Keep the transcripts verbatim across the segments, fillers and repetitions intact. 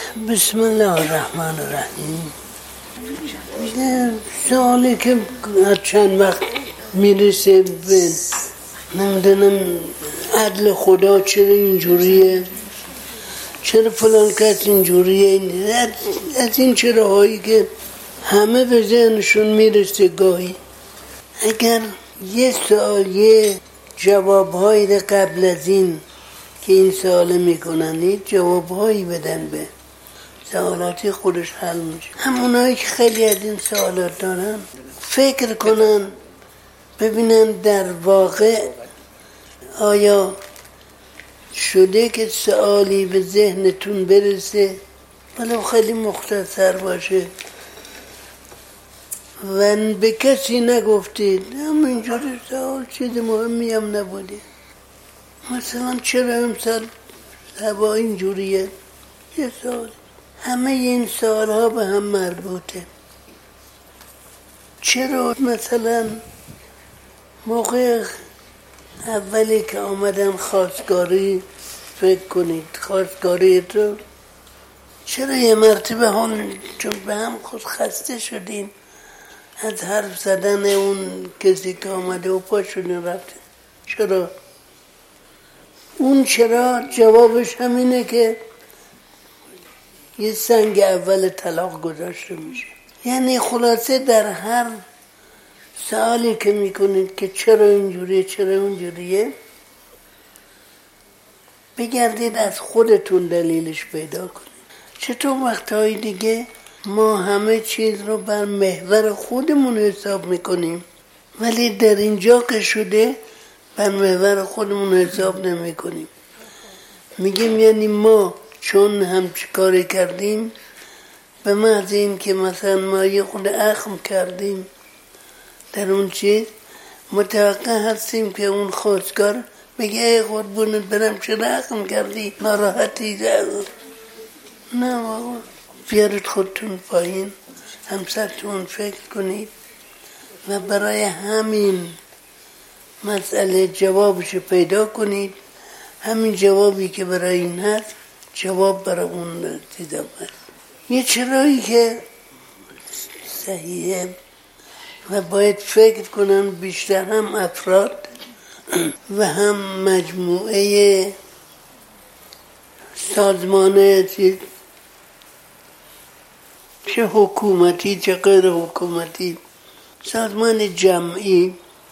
بسم الله الرحمن الرحیم. سوالی که چند وقت میرسه به نمیدونم عدل خدا چرا اینجوریه، چرا فلان کس اینجوریه، از این چراهایی که همه به ذهنشون میرسه گاهی. اگر یه سوال یه جوابهایی قبل از این که این سوال میکنن یه جوابهایی بدن به سوالاتی خودش حل میشه. همونایی که خیلی از این سوالات دارن فکر کنن ببینن در واقع آیا شده که سوالی به ذهنتون برسه ولو خیلی مختصر باشه و به کسی نگفتید همینجوری سوال چیز مهمی هم نبوده، مثلا چرا امسال هوا اینجوریه، یه سوال. همه این سوال ها به هم مربوطه. چرا مثلا موقع اولی که آمدن خواستگاری فکر کنید خواستگاری تو چرا یه مرتبه هم چون به هم خود خسته شدین از حرف زدن اون کسی که آمده و پا شدین رفتین، چرا؟ اون چرا جوابش همینه که یه سنگ اول طلاق گذاشته میشه. یعنی خلاصه در هر سوالی که میکنید که چرا اینجوریه چرا اونجوریه بگردید از خودتون دلیلش پیدا کنید. چطور وقتهای دیگه ما همه چیز رو بر محور خودمون حساب میکنیم ولی در اینجا که شده بر محور خودمون حساب نمی کنیم. میگیم یعنی ما چون هم چی کاری کردیم به محض این که مثلا ما یه خود اخم کردیم در اون چیز متوقع هستیم که اون خواستگار بگه ای قربونت برم چرا اخم کردی ناراحتی ده. نه بابا بیارید خودتون پایین همسرتون فکر کنید و برای همین مسئله جوابش پیدا کنید. همین جوابی که برای این هست جواب برای اون دیدم هست. یه چرایی که صحیحه و باید فکر کنن بیشتر هم افراد و هم مجموعه سازمان چه حکومتی چه غیر حکومتی سازمان جمعی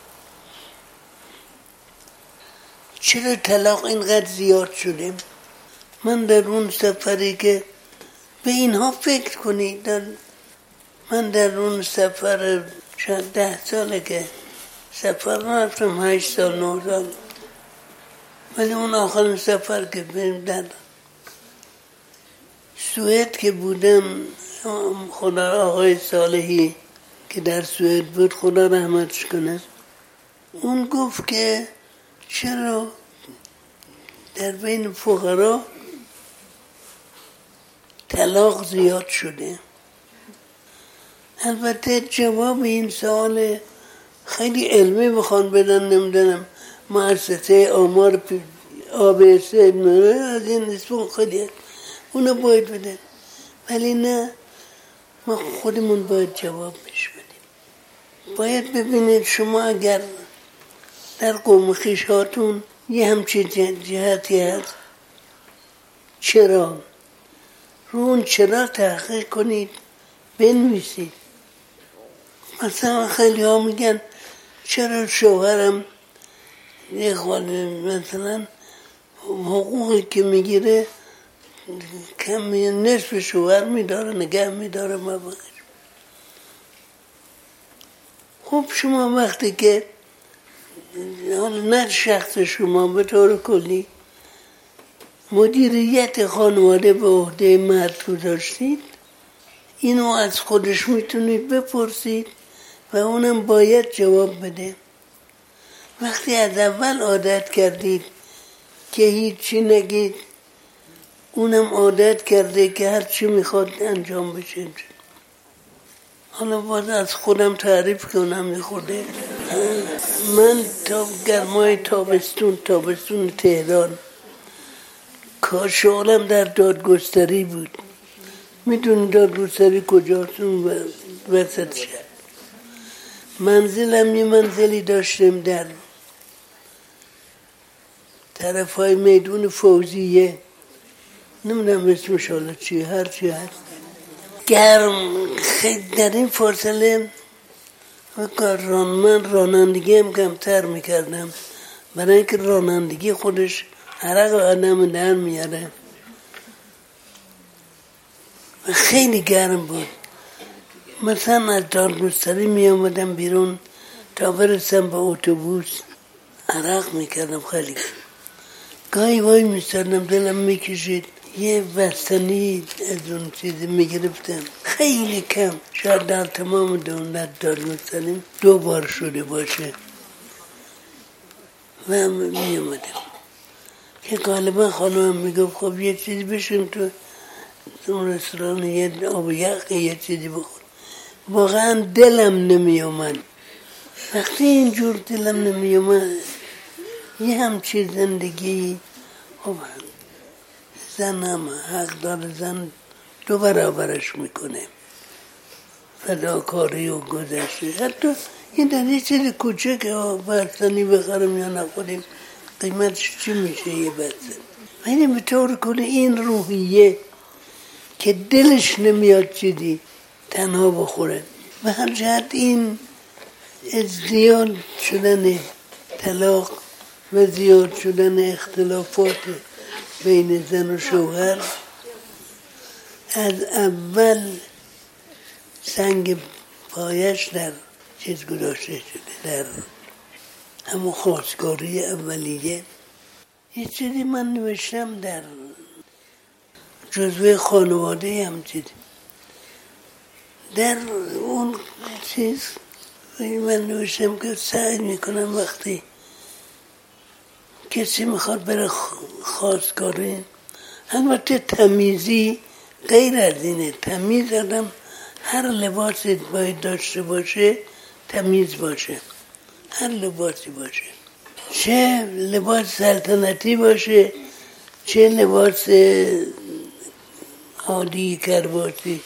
چرا طلاق اینقدر زیاد شده. من در اون سفری که به اینها فکر کنید در من در اون سفر شاید ده ساله که سفر رفتم هشت سال نه سال ولی اون آخرین سفر که در سوئد که بودم خدا آقای صالحی که در سوئد بود خدا رحمتش کنه اون گفت که چرا در بین فقرا طلاق زیاد شده. البته جواب این سوال خیلی علمی بخوان بدن نمیدونم مؤسسه آمار آبسه از این اسم خیلی اونو باید بدن ولی نه ما خودمون باید جواب بش بدیم. باید ببینید شما اگر در قوم خویشاتون یه همچین جهتی هست چرا رو اون چرا تحقیق کنید بنویسید. مثلا خیلی ها میگن چرا شوهرم یه خود مثلا حقوقی که میگیره کمی نصف شوهر میداره نگه میداره مباقش. خب شما وقتی که حالا نه شخص شما به طور کلی مدیریت خانواده به عهده مرد گذاشتید اینو از خودش میتونید بپرسید و اونم باید جواب بده. وقتی از اول عادت کردید که هیچی نگید اونم عادت کرده که هر چی میخواد انجام بشه. حالا باید از خودم تعریف کنم میخوده. من تا گرمای تابستون تابستون تهران کار شغلم در دادگستری بود میدونی دادگستری کجاست؟ اون وسط شهر. منزلم یه منزلی داشتیم در طرف های میدون فوزیه، نمیدونم اسمش حالا چی، هر چی هست، گرم. خیلی در این فاصله ران من رانندگی هم کمتر میکردم، برای اینکه رانندگی خودش عرق آدم در میاره و خیلی گرم بود. مثلا از دادگستری می آمدم بیرون تا برسم به اتوبوس عرق میکردم خیلی. گاهی وای میستردم دلم میکشید یه بستنی از اون چیزی میگرفتم، خیلی کم، شاید در تمام دولت دادگستری دو بار شده باشه و می آمدم که غالبا خانوام میگفت خب یه چیزی بشیم تو اون رستوران، یه آب یخ یه چیزی بخور. واقعا دلم نمی اومد. وقتی اینجور دلم نمی اومد یه همچی زندگی، خب زنم حق داره، زن دو برابرش میکنه، فداکاری و گذشته. حتی این در یه چیز کوچک بستنی بخرم یا نخوریم قیمتش چی میشه یه بستن. ولی به طور کلی این روحیه که دلش نمیاد چیزی تنها بخوره و هر جهت این زیاد شدن طلاق و زیاد شدن اختلافات بین زن و شوهر از اول سنگ پایش در چیز گذاشته شده، در همون خواستگاری اولیه. یه چیزی من نوشتم در جزوه خانواده هم چیزی در اون چیز من نوشتم که سعی میکنم وقتی کسی میخواد بره خواستگاری، البته تمیزی غیر از اینه، تمیز آدم هر لباسی باید داشته باشه تمیز باشه، هر لباسی باشه، چه لباس سلطنتی باشه چه لباس عادی کرباسی،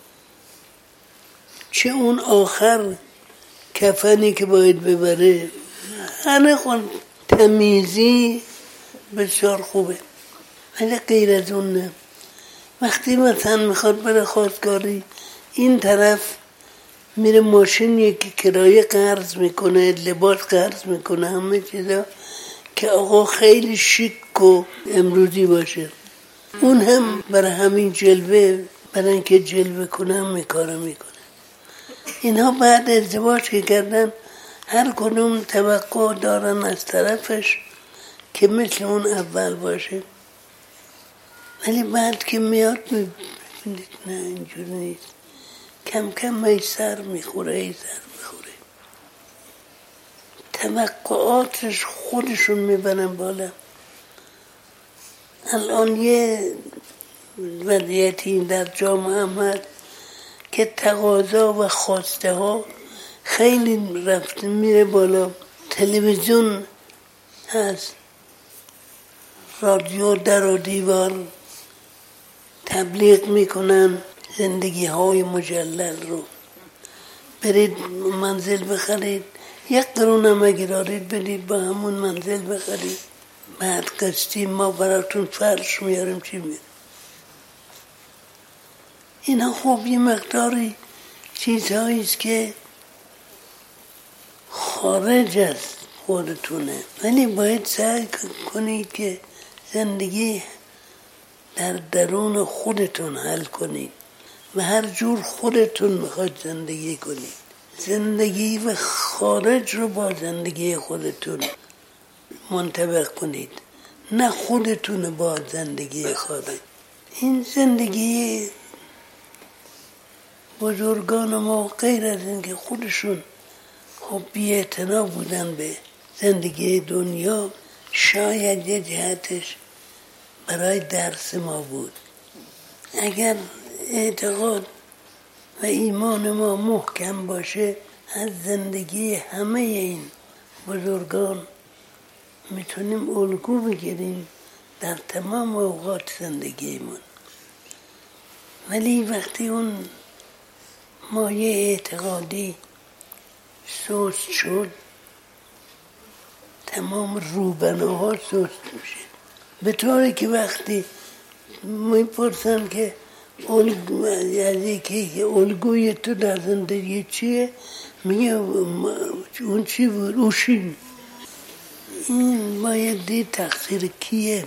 چه اون آخر کفنی که باید ببره، همه خون تمیزی بسیار خوبه. ولی غیر از اون نه. وقتی مثلا میخواد بره خواستگاری، این طرف میره ماشین یکی کرایه قرض میکنه، لباس قرض میکنه، همه چیزا که آقا خیلی شیک و امروزی باشه. اون هم برای همین جلوه، برای اینکه جلوه کنه هم میکاره میکنه. اینها بعد ازدواج که کردن هر کدوم توقع دارن از طرفش که مثل اون اول باشه، ولی بعد که میاد میبینید نه اینجور نیست، کم کم می سر میخوره ای سر میخوره، توقعاتش خودشون میبرن بالا. الان یه وضعیتی در جامعه هم هست که تقاضا و خواسته ها خیلی رفته میره بالا. تلویزیون هست، رادیو در و دیوار تبلیغ میکنن زندگی های مجلل رو، برید منزل بخرید، یک قرون هم اگه دارید بدید با همون منزل بخرید، بعد قسطی ما براتون فرش میاریم چی میاریم. اینا خوب یه مقداری چیزهاییست که خارج از خودتونه، ولی باید سعی کنید که زندگی در درون خودتون حل کنید و هر جور خودتون میخواید زندگی کنید. زندگی و خارج رو با زندگی خودتون منطبق کنید، نه خودتون با زندگی خارج. این زندگی بزرگان ما غیر از اینکه خودشون خب بی‌اعتنا بودن به زندگی دنیا، شاید یه جهتش برای درس ما بود. اگر اعتقاد و ایمان ما محکم باشه، از زندگی همه این بزرگان میتونیم الگو بگیریم در تمام اوقات زندگیمون ولی وقتی اون مایه اعتقادی سست شد تمام روبناها سست میشه، به طوری که وقتی میپرسن که الگو از یکی که الگوی تو در زندگی چیه، میگه اون چی بود؟ اوشین. این باید دید تقصیر کیه؟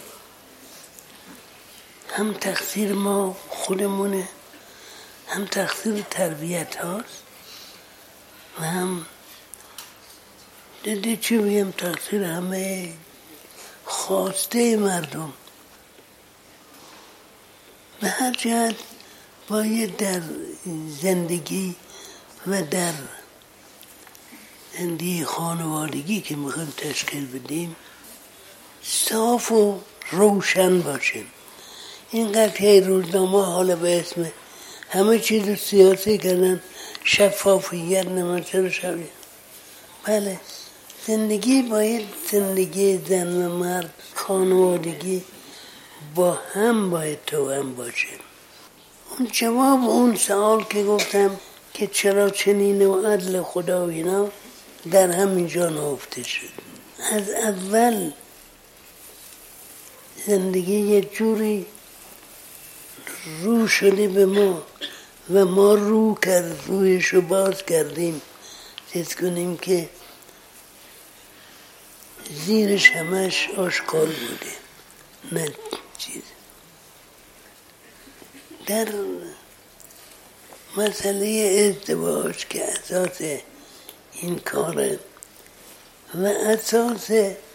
هم تقصیر ما خودمونه، هم تقصیر تربیت هاست و هم دیدی چی بگم تقصیر همه خواسته مردم. به هر جهت باید در زندگی و در زندگی خانوادگی که میخوایم تشکیل بدیم صاف و روشن باشیم. اینقدر که روزنامه حالا به اسم همه چیز سیاسی کردن، شفافیت نمید چرا شوید. بله، زندگی باید زندگی زن و مرد خانوادگی با هم باید تو هم باشه. اون جواب اون سوال که گفتم که چرا چنین و عدل خدا و اینا در همینجا نهفته شد. از اول زندگی یه جوری رو شده به ما و ما رو کرد رویشو باز کردیم چیز کنیم که زیرش همش آشکار بوده، نه چیز. در مسئله ازدواج که اساس این کاره و اساس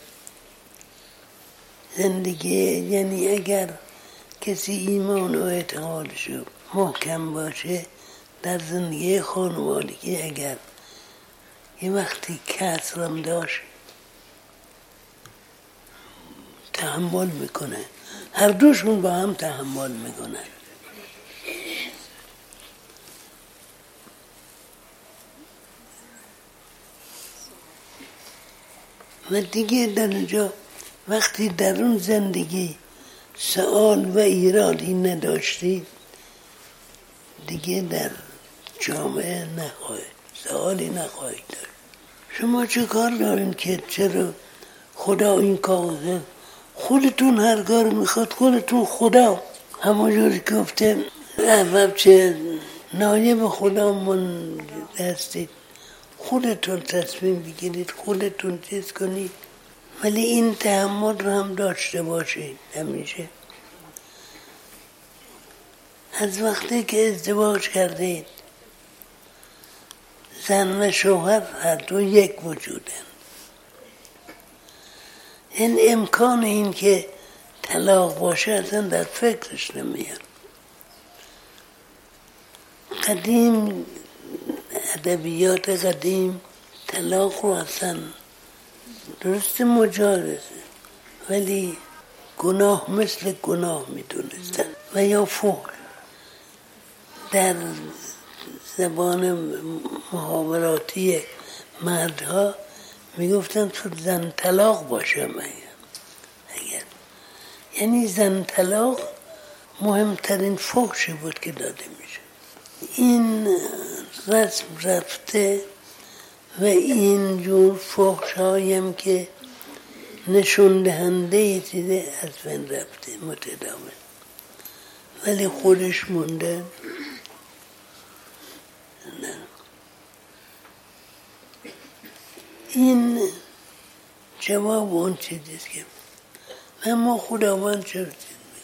زندگی، یعنی اگر کسی ایمان و اعتقادشو محکم باشه در زندگی خانوادگی، اگر یه وقتی کسرم داشت تحمل میکنه، هر دوشون با هم تحمل میکنن. و دیگه در اونجا وقتی در اون زندگی سوال و ایرادی نداشتی دیگه در جامعه نخواهید سوالی نخواهید داشت. شما چه کار دارین که چرا خدا این کار؟ خودتون هر کار میخواد خودتون خدا، همونجوری که گفته احباب چه نایب خدا من هستید، خودتون تصمیم بگیرید، خودتون چیز کنید، ولی این تحمل رو هم داشته باشید. همیشه از وقتی که ازدواج کردید زن و شوهر هر دو یک وجودن. این امکان این که طلاق باشه اصلا در فکرش نمیاد. قدیم ادبیات قدیم طلاق رو اصلا درست مجازه ولی گناه مثل گناه میدونستن و یا فحش. در زبان محاوراتی مردها میگفتن تو زن طلاق باشه اگر یعنی زن طلاق مهمترین فحشی بود که داده میشه. این رسم رفته و این جور فحش هایم که نشون دهنده چیزه از بین رفته متداول، ولی خودش مونده. نه. این جواب اون چیزیست که اما خداوند چه چیز میگه.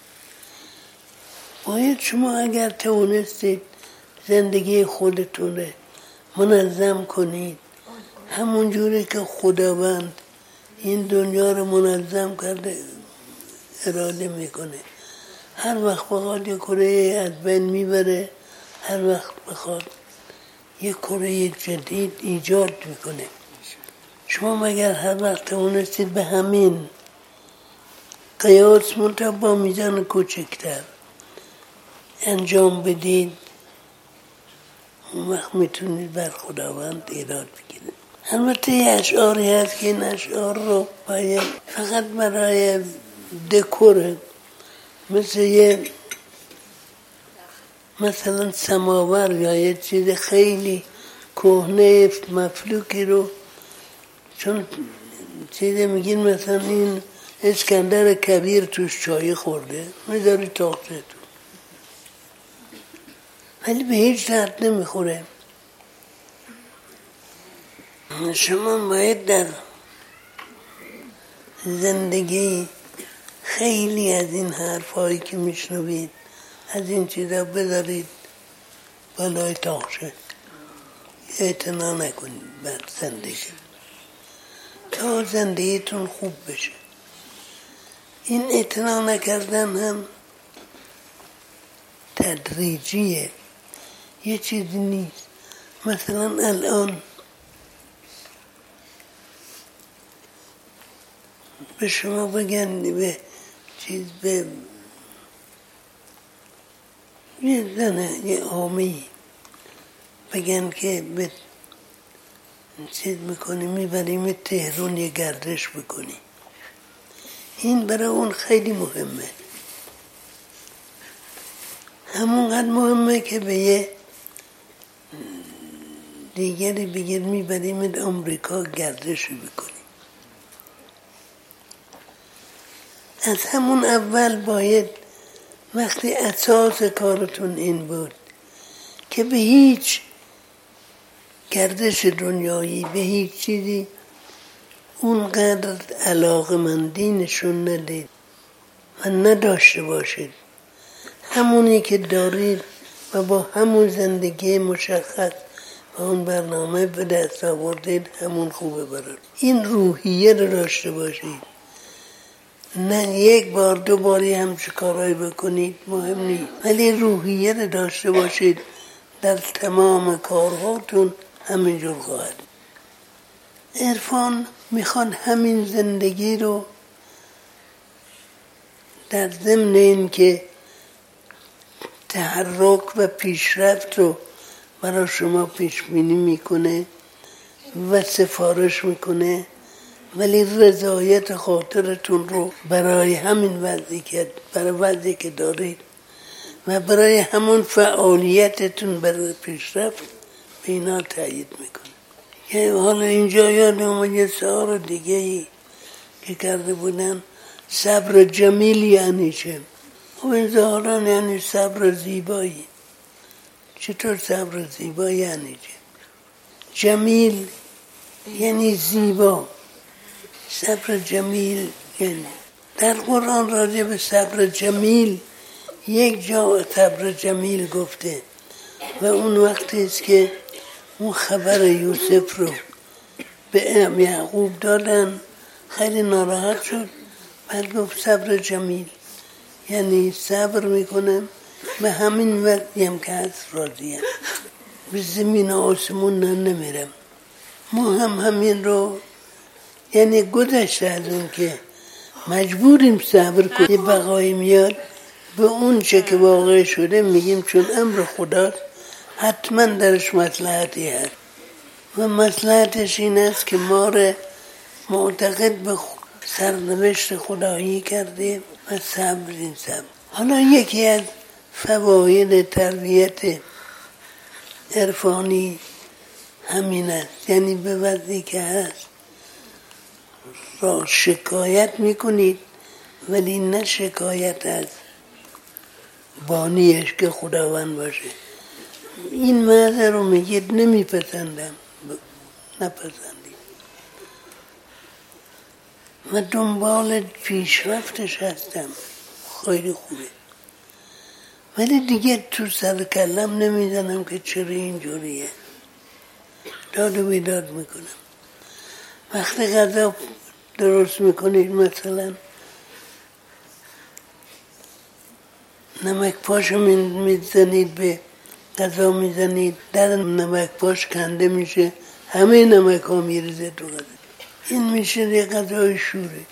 باید شما اگر توانستید زندگی خودتونه منظم کنید همون جوری که خداوند این دنیا رو منظم کرده اراده میکنه. هر وقت بخواد یک کره از بین میبره، هر وقت بخواد یک کره جدید ایجاد میکنه. شما مگر هر وقت اونستید به همین قیاس منطقه با میزان کوچکتر انجام بدید، اون وقت میتونید بر خداوند ایراد بگیرید. البته یه اشعاری هست که این اشعار رو باید فقط برای دکوره، مثل یه مثلا سماور یا یه چیز خیلی کهنه مفلوکی رو، چون چیز میگین مثلا این اسکندر کبیر توش چای خورده، میذاری تاقچه تو، ولی به هیچ درد نمیخوره. شما باید در زندگی خیلی از این حرفایی که میشنوید از این چیزا بذارید بالای تاقچه، اعتنا نکنید بر زندگی تا زندگیتون خوب بشه. این اعتنا نکردن هم تدریجیه، یه چیزی نیست. مثلا الان به شما بگن به چیز به یه زنه یه عامی بگن که به چیز میکنی میبریم تهران یه گردش بکنی، این برای اون خیلی مهمه، همونقدر مهمه که به یه دیگری بگیر میبریم امریکا گردش بکنی. از همون اول باید وقتی اساس کارتون این بود که به هیچ گردش دنیایی، به هیچ چیزی اونقدر علاقه‌مندی نشون ندید و نداشته باشید، همونی که دارید و با همون زندگی مشخص و اون برنامه به دست آوردید همون خوبه برات. این روحیه رو داشته باشید، نه یک بار دو باری همچه کارایی بکنید مهم نیست، ولی روحیه رو داشته باشید در تمام کارهاتون همینجور خواهد. عرفان میخوان همین زندگی رو در ضمن این که تحرک و پیشرفت رو برای شما پیش بینی میکنه و سفارش میکنه، ولی رضایت خاطرتون رو برای همین وضعی که برای وضعی که دارید و برای همون فعالیتتون برای پیشرفت به اینا تأیید میکنه. که حالا اینجا یادم یه سوال دیگه ای که کرده بودن، صبر جمیل یعنی چه؟ و این ظاهران یعنی صبر زیبایی. چطور صبر زیبایی یعنی چه؟ جمیل یعنی زیبا، صبر جمیل یعنی در قرآن راجع به صبر جمیل یک جا صبر جمیل گفته و اون وقتی است که اون خبر یوسف رو به یعقوب دادن، خیلی ناراحت شد، بعد گفت صبر جمیل یعنی صبر میکنم به همین وقتی هم که هست راضیم، به زمین و آسمون نمیرم. ما هم همین رو یعنی گذشته از اون که مجبوریم صبر کنیم، یه بقایی میاد به اون چه که واقع شده میگیم چون امر خداست حتما درش مصلحتی هست و مصلحتش این است که ما رو معتقد به سرنوشت خدایی کرده و صبر این صبر. حالا یکی از فواید تربیت عرفانی همین است، یعنی به وضعی که هست را شکایت میکنید ولی نه شکایت از بانیش که خداوند باشه. این معنی رو میگید نمیپسندم، نپسندید و دنبال پیشرفتش هستم، خیلی خوبه، ولی دیگه تو سر کلم نمیزنم که چرا اینجوریه، داد و بیداد میکنم. وقتی غذا درست میکنید مثلا نمک پاشو میزنید به غذا میزنید، در نمک پاش کنده میشه، همه نمک ها میریزه تو غذا، این میشه یه غذای شوره.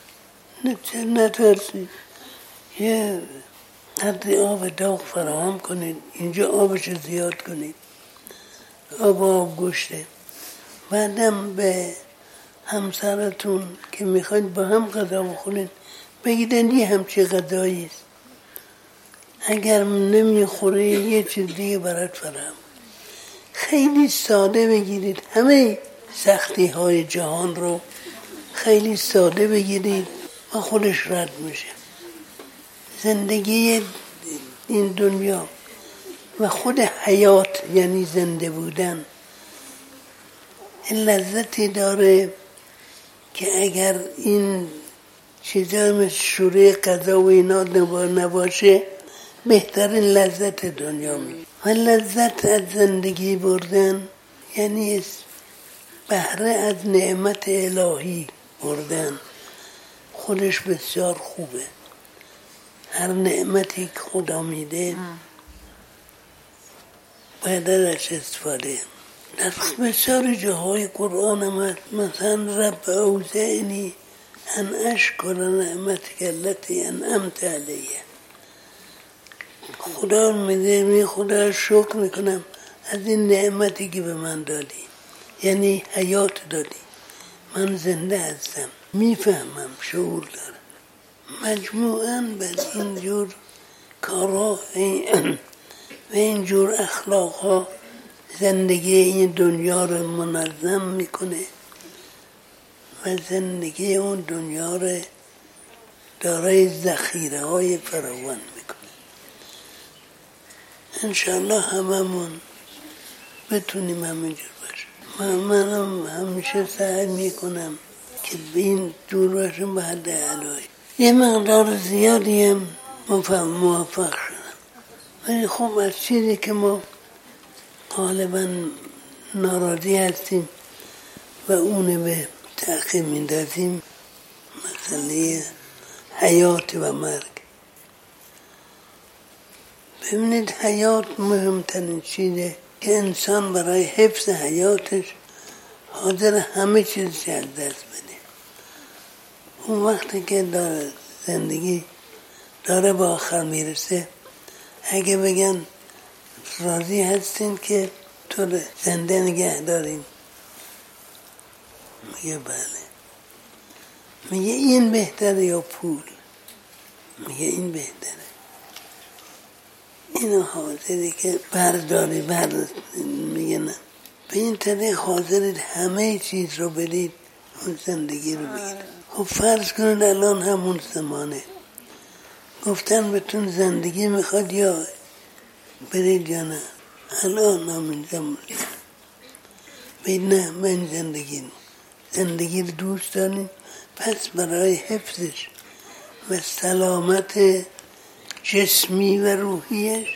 نترسید، یه قدری آب داغ فراهم کنید، اینجا آبش زیاد کنید، آب آب گوشته، بعدم به همسرتون که میخواید با هم غذا بخورید بگید این همچه غذایی است، اگر نمیخوره یه چیز دیگه برات فراهم. خیلی ساده بگیرید همه سختی های جهان رو، خیلی ساده بگیرید و خودش رد میشه. زندگی این دنیا و خود حیات یعنی زنده بودن این لذتی داره که اگر این چیزا مثل شوره قضا و اینا نباشه بهترین لذت دنیا می. و لذت از زندگی بردن یعنی بهره از نعمت الهی بردن، خودش بسیار خوبه. هر نعمتی که خدا میده باید ازش استفاده. در بسیار جاهای قرآن هم مثلا رب اوزعنی ان اشکر نعمتک التی انعمت علیه. خدا میده می خدا شکر میکنم از این نعمتی که به من دادی، یعنی حیات دادی، من زنده هستم، میفهمم، شعور دارم. مجموعاً به اینجور کارها و اینجور اخلاقها زندگی این دنیا رو منظم میکنه و زندگی اون دنیا رو دارای ذخیره های فراوان میکنه. انشالله هممون بتونیم همینجور باشیم. من منم همیشه سعی میکنم که به این دور باشم به حد علای. یه مقدار زیادی هم موفق شدم، ولی خب از چیزی که ما غالبا ناراضی هستیم و اون به تأخیر میندازیم مسئله حیات و مرگ. ببینید حیات مهمترین چیزه که انسان برای حفظ حیاتش حاضر همه چیزش از دست بده. اون وقتی که داره زندگی داره با آخر میرسه، اگه بگن راضی هستین که تو زنده نگه داریم، میگه بله. میگه این بهتره یا پول؟ میگه این بهتره. اینو حاضری که برداری برد. میگه نه، به این طریق حاضرید همه چیز رو بدید اون زندگی رو بگید. خب فرض کنید الان همون زمانه گفتن بهتون زندگی میخواد یا برید یا نه. الان همین زمان بید نه، من زندگی زندگی رو دوست داریم، پس برای حفظش و سلامت جسمی و روحیش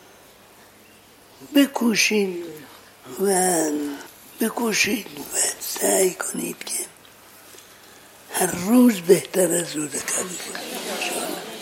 بکوشید و بکوشید و سعی کنید که هر روز بهتر از روز قبل باشه.